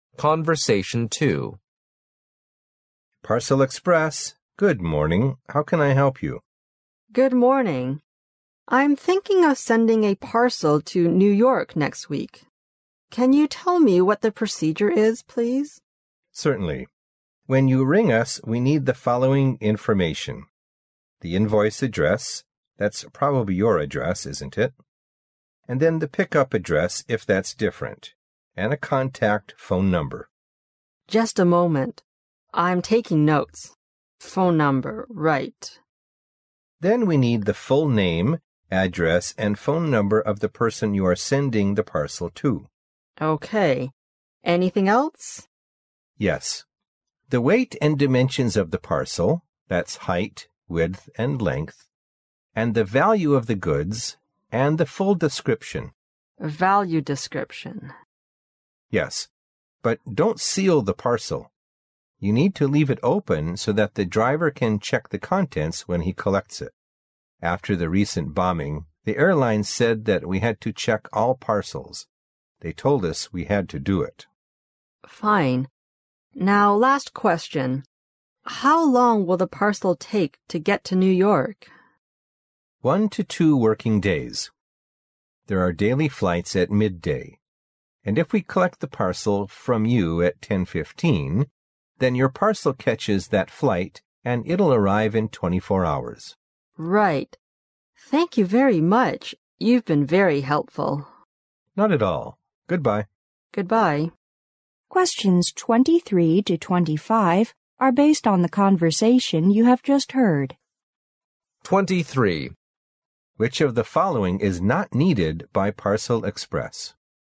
Conversation 2. Parcel Express, good morning. How can I help you? Good morning. I'm thinking of sending a parcel to New York next week. Can you tell me what the procedure is, please? Certainly. When you ring us, we need the following information. The invoice address, that's probably your address, isn't it? And then the pickup address if that's different, and a contact phone number. Just a moment. I'm taking notes. Phone number, right. Then we need the full name, address, and phone number of the person you are sending the parcel to. Okay. Anything else? Yes. The weight and dimensions of the parcel, that's height, width, and length, and the value of the goods, and the full description. Value description. Yes, but don't seal the parcel. You need to leave it open so that the driver can check the contents when he collects it. After the recent bombing, the airline said that we had to check all parcels. They told us we had to do it. Fine. Now, last question. How long will the parcel take to get to New York? 1 to 2 working days. There are daily flights at midday. And if we collect the parcel from you at 10:15, then your parcel catches that flight and it'll arrive in 24 hours. Right. Thank you very much. You've been very helpful. Not at all. Goodbye. Goodbye. Questions 23 to 25 are based on the conversation you have just heard. 23. Which of the following is not needed by Parcel Express?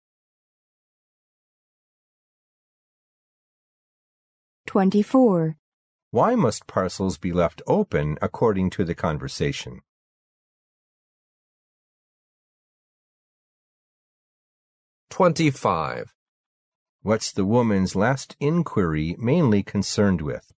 (24) Why must parcels be left open according to the conversation? 25. What's the woman's last inquiry mainly concerned with?